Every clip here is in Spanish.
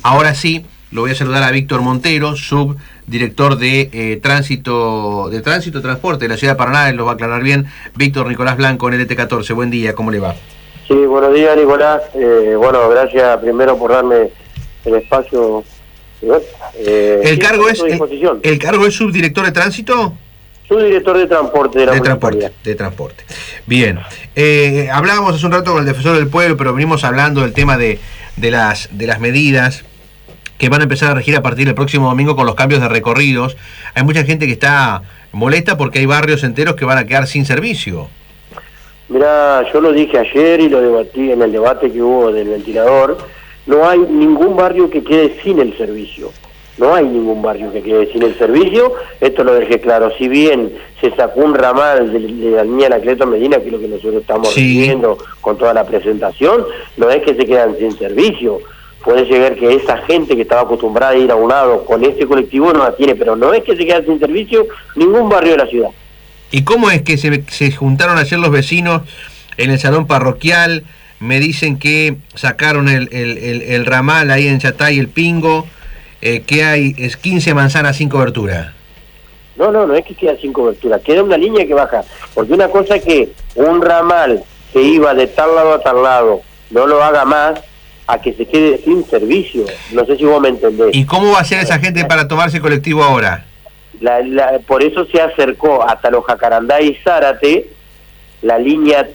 Ahora sí, lo voy a saludar a Víctor Montero, subdirector de Tránsito Transporte de la Ciudad de Paraná. Él lo va a aclarar bien. Víctor Nicolás Blanco, en LT14. Buen día, ¿cómo le va? Sí, buenos días, Nicolás. Bueno, gracias primero por darme el espacio. ¿El cargo es subdirector de Tránsito? Subdirector de Transporte de la Municipalidad. De Transporte. Bien. Hablábamos hace un rato con el defensor del pueblo, pero venimos hablando del tema de las medidas que van a empezar a regir a partir del próximo domingo con los cambios de recorridos. Hay mucha gente que está molesta porque hay barrios enteros que van a quedar sin servicio. Mirá, yo lo dije ayer y lo debatí en el debate que hubo del ventilador. No hay ningún barrio que quede sin el servicio. No hay ningún barrio que quede sin el servicio. Esto lo dejé claro. Si bien se sacó un ramal de la línea Anacleto Medina, que es lo que nosotros estamos recibiendo con toda la presentación, no es que se quedan sin servicio. Puede llegar que esa gente que estaba acostumbrada a ir a un lado con este colectivo no la tiene, pero no es que se quede sin servicio ningún barrio de la ciudad. ¿Y cómo es que se juntaron ayer los vecinos en el salón parroquial? Me dicen que sacaron el ramal ahí en Chatay, el Pingo, que hay 15 manzanas sin cobertura. No es que queda sin cobertura, queda una línea que baja, porque una cosa es que un ramal que iba de tal lado a tal lado no lo haga más, a que se quede sin servicio. No sé si vos me entendés. ¿Y cómo va a ser esa gente para tomarse colectivo ahora? Por eso se acercó hasta los Jacarandá y Zárate la línea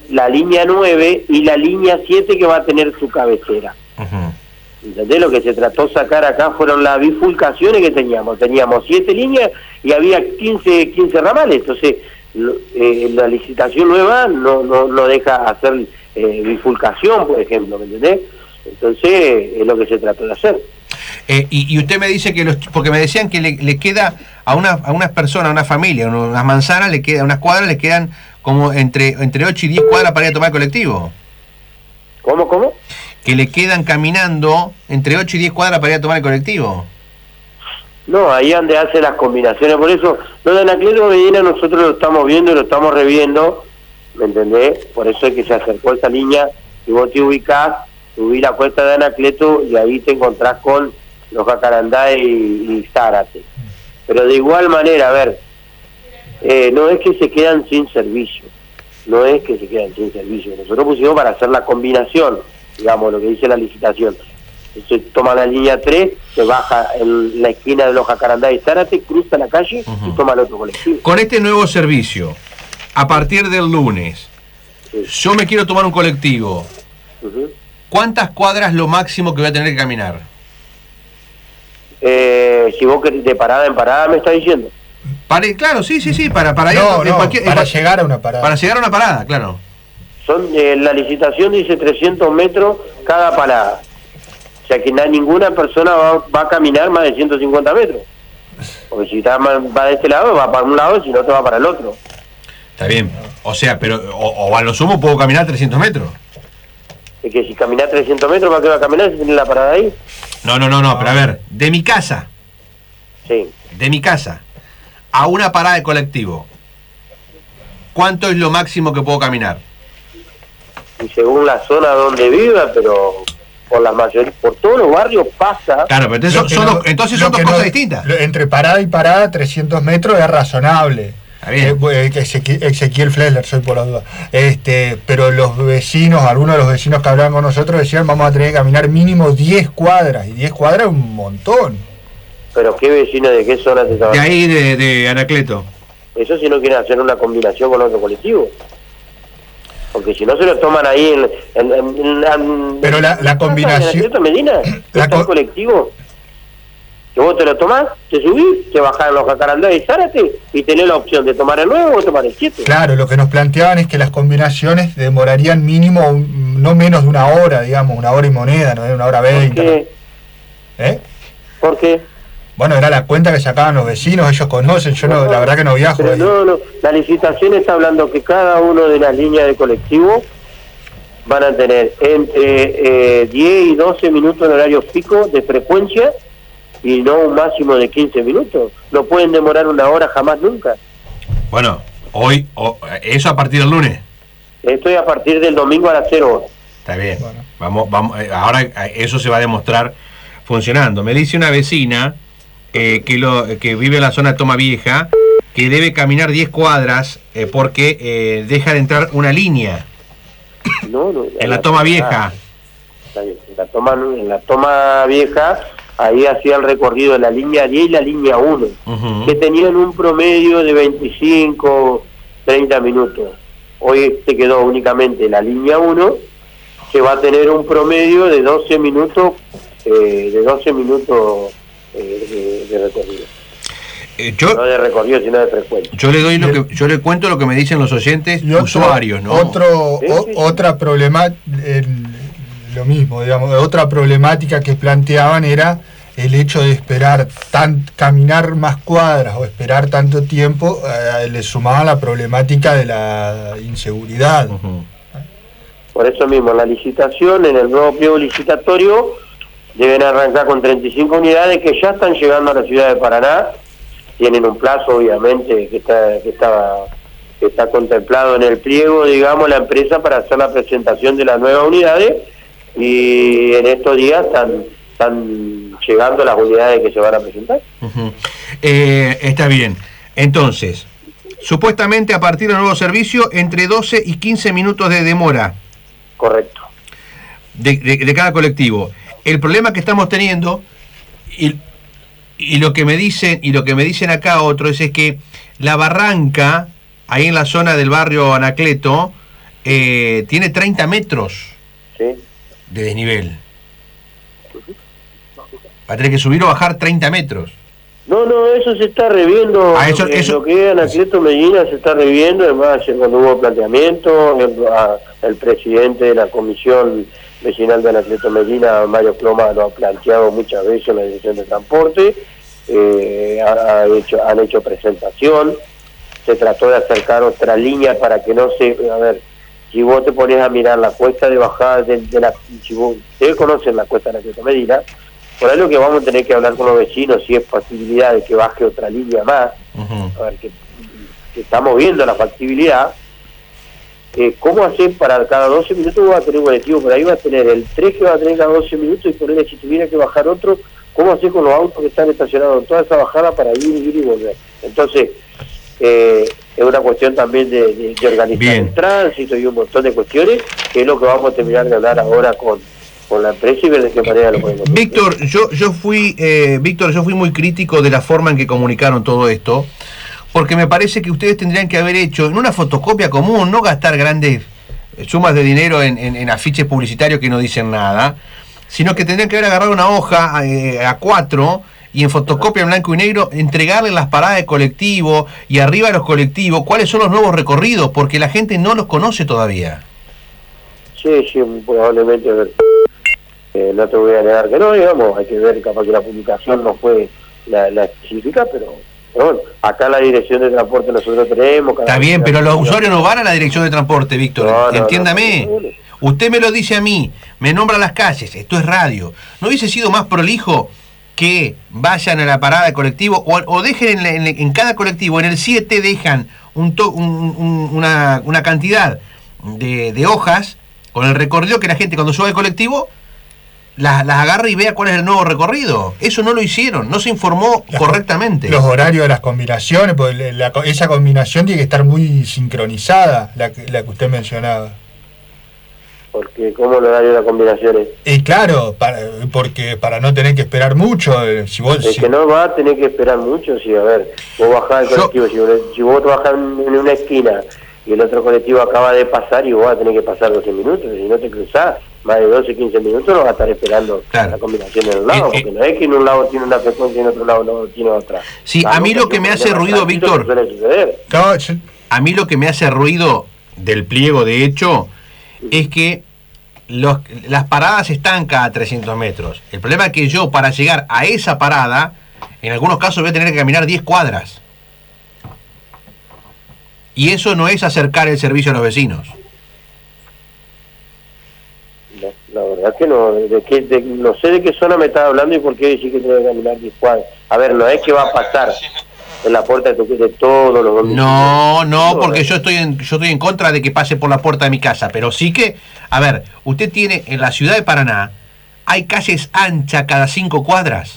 9 y la línea 7 que va a tener su cabecera. ¿Entendés? Lo que se trató de sacar acá fueron las bifurcaciones que teníamos. Teníamos 7 líneas y había 15 ramales. Entonces, la licitación nueva no deja hacer bifurcación, por ejemplo, ¿me entendés? Entonces, es lo que se trató de hacer. Y usted me dice que porque me decían que le queda a unas personas, a una familia, unas manzanas, unas cuadras, le quedan como entre 8 y 10 cuadras para ir a tomar el colectivo. ¿Cómo? Que le quedan caminando entre 8 y 10 cuadras para ir a tomar el colectivo. No, ahí es donde hace las combinaciones. Por eso, lo de Anacleto Medina nosotros lo estamos viendo y lo estamos reviendo, ¿me entendés? Por eso es que se acercó esa línea y vos te ubicás, subí la cuesta de Anacleto y ahí te encontrás con los Jacarandá y Zárate. Pero de igual manera, a ver, no es que se quedan sin servicio, nosotros pusimos para hacer la combinación, digamos, lo que dice la licitación. Se toma la línea 3, se baja en la esquina de los Jacarandá y Zárate, cruza la calle y toma el otro colectivo. Con este nuevo servicio, a partir del lunes, yo me quiero tomar un colectivo, ¿cuántas cuadras lo máximo que voy a tener que caminar? Si vos querés de parada en parada, me está diciendo. Claro, sí, para llegar a una parada. Para llegar a una parada, claro. La licitación dice 300 metros cada parada. O sea que ninguna persona va a caminar más de 150 metros. Porque si va de este lado, va para un lado, si no, te va para el otro. Está bien. O sea, pero o a lo sumo puedo caminar 300 metros. Es que si caminas 300 metros, ¿para qué va a caminar si tiene la parada ahí? No, pero a ver, de mi casa. Sí. De mi casa a una parada de colectivo, ¿cuánto es lo máximo que puedo caminar? Y según la zona donde viva, pero por todos los barrios pasa. Claro, pero entonces son dos cosas distintas. Entre parada y parada, 300 metros es razonable. Ezequiel Flesler, soy por la duda. Pero los vecinos, algunos de los vecinos que hablaban con nosotros decían vamos a tener que caminar mínimo 10 cuadras, y 10 cuadras es un montón. ¿Pero qué vecino de qué zona te estaban? De ahí, de Anacleto. Eso si no quieren hacer una combinación con otro colectivo. Porque si no se lo toman ahí pero la combinación... ¿En Medina? ¿Está el colectivo? Que vos te lo tomás, te subís, te bajás en los Jacarandá y Zárate y tenés la opción de tomar el 9 o tomar el 7. Claro, lo que nos planteaban es que las combinaciones demorarían mínimo no menos de una hora, digamos, 1 hora y moneda, no es 1 hora 20. ¿Por qué? ¿Por qué? Bueno, era la cuenta que sacaban los vecinos, ellos conocen, la verdad que no viajo. Pero no, la licitación está hablando que cada uno de las líneas de colectivo van a tener entre 10 y 12 minutos en horario pico de frecuencia y no un máximo de 15 minutos. No pueden demorar 1 hora jamás nunca. Bueno, eso a partir del lunes. Estoy a partir del domingo a las 0 horas. Está bien. Bueno. Vamos, ahora eso se va a demostrar funcionando. Me dice una vecina que vive en la zona de Toma Vieja que debe caminar 10 cuadras porque deja de entrar una línea. No, en la Toma Vieja. En la Toma Vieja, ahí hacía el recorrido de la línea 10 y la línea 1, que tenían un promedio de 25, 30 minutos. Hoy se quedó únicamente la línea 1, que va a tener un promedio de 12 minutos, de recorrido. No de recorrido, sino de frecuencia. Yo le cuento lo que me dicen los oyentes usuarios, ¿no? Otra problemática, lo mismo, digamos, otra problemática que planteaban era el hecho de esperar caminar más cuadras o esperar tanto tiempo, le sumaban la problemática de la inseguridad. Por eso mismo, la licitación, en el nuevo pliego licitatorio, deben arrancar con 35 unidades que ya están llegando a la ciudad de Paraná. Tienen un plazo, obviamente, que está contemplado en el pliego, digamos, la empresa para hacer la presentación de las nuevas unidades, y en estos días están llegando las unidades que se van a presentar. Está bien. Entonces, supuestamente a partir del nuevo servicio, entre 12 y 15 minutos de demora. Correcto. De cada colectivo. El problema que estamos teniendo, y lo que me dicen acá otros, es que la Barranca, ahí en la zona del barrio Anacleto, tiene 30 metros de desnivel. Va a tener que subir o bajar 30 metros. No, eso se está reviendo. Lo que es Anacleto Medina se está reviendo. Además, cuando hubo planteamiento, el presidente de la comisión vecinal de Anacleto Medina, Mario Ploma, lo ha planteado muchas veces en la dirección de transporte. Han hecho presentación. Se trató de acercar otra línea para que no se... A ver, si vos te pones a mirar la cuesta de bajada si ustedes conocen la cuesta de Anacleto Medina, por ahí lo que vamos a tener que hablar con los vecinos, si es posibilidad de que baje otra línea más, a ver, que estamos viendo la factibilidad. ¿Cómo hacer para cada 12 minutos? Va a tener un colectivo, por ahí va a tener el 3 que va a tener cada 12 minutos, y por ahí, si tuviera que bajar otro, ¿cómo hacer con los autos que están estacionados en toda esa bajada para ir y volver? Entonces, es una cuestión también de organizar el tránsito y un montón de cuestiones, que es lo que vamos a terminar de hablar ahora con la empresa y ver de qué manera lo podemos hacer. Víctor, yo fui muy crítico de la forma en que comunicaron todo esto, porque me parece que ustedes tendrían que haber hecho en una fotocopia común, no gastar grandes sumas de dinero en afiches publicitarios que no dicen nada, sino que tendrían que haber agarrado una hoja A4 y en fotocopia en blanco y negro entregarle las paradas de colectivo y arriba de los colectivos cuáles son los nuevos recorridos, porque la gente no los conoce todavía. Sí, probablemente. No te voy a negar que no, digamos, hay que ver, capaz que la publicación no fue la específica, pero bueno, acá la dirección de transporte nosotros tenemos... Está bien, pero los usuarios no van a la dirección de transporte, Víctor, entiéndame. Usted me lo dice a mí, me nombra las calles, esto es radio. ¿No hubiese sido más prolijo que vayan a la parada de colectivo o dejen en cada colectivo, en el 7 dejan una cantidad de hojas con el recorrido que la gente cuando sube al colectivo las agarra y vea cuál es el nuevo recorrido? Eso no lo hicieron, no se informó correctamente. Los horarios de las combinaciones, porque esa combinación tiene que estar muy sincronizada, la que usted mencionaba. Porque ¿cómo el horario de las combinaciones? Y claro, porque para no tener que esperar mucho, que no va a tener que esperar mucho, si a ver, vos bajás el colectivo, si vos bajás en una esquina y el otro colectivo acaba de pasar y vos vas a tener que pasar 12 minutos, si no te cruzás más de 12, 15 minutos no vas a estar esperando la combinación en un lado, porque no es que en un lado tiene una frecuencia y en otro lado no tiene otra. Sí, a mí lo que me hace ruido, Víctor, a mí lo que me hace ruido del pliego, de hecho, es que las paradas están cada 300 metros. El problema es que yo, para llegar a esa parada, en algunos casos voy a tener que caminar 10 cuadras. Y eso no es acercar el servicio a los vecinos. La verdad que no. No sé de qué zona me estás hablando y por qué decir que tengo que caminar 10 cuadras. A ver, no es que va a pasar en la puerta de todos los domicilios. No, porque yo estoy en contra de que pase por la puerta de mi casa, pero sí que, a ver, usted tiene en la ciudad de Paraná, hay calles anchas cada 5 cuadras.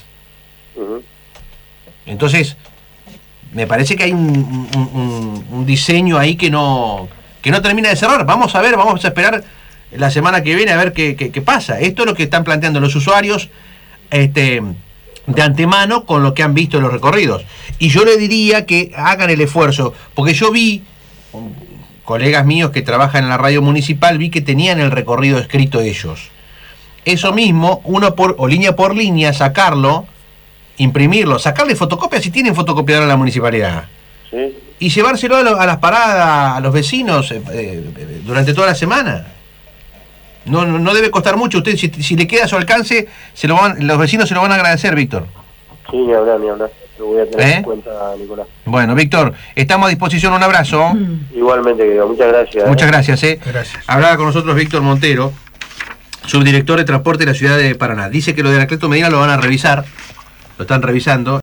Entonces, me parece que hay un diseño ahí que no termina de cerrar. Vamos a ver, vamos a esperar la semana que viene a ver qué pasa. Esto es lo que están planteando los usuarios de antemano con lo que han visto en los recorridos. Y yo le diría que hagan el esfuerzo, porque yo vi colegas míos que trabajan en la radio municipal, vi que tenían el recorrido escrito ellos. Eso mismo, línea por línea, sacarlo, imprimirlo, sacarle fotocopia si tienen fotocopiadora en la municipalidad. Sí. Y llevárselo a las paradas, a los vecinos durante toda la semana. No debe costar mucho. Usted, si le queda a su alcance, los vecinos se lo van a agradecer, Víctor. Sí, ni hablar. Lo voy a tener en cuenta, Nicolás. Bueno, Víctor, estamos a disposición. Un abrazo. Igualmente, querido. Muchas gracias. Muchas gracias. Gracias. Hablaba con nosotros Víctor Montero, subdirector de transporte de la ciudad de Paraná. Dice que lo de Anacleto Medina lo van a revisar, lo están revisando.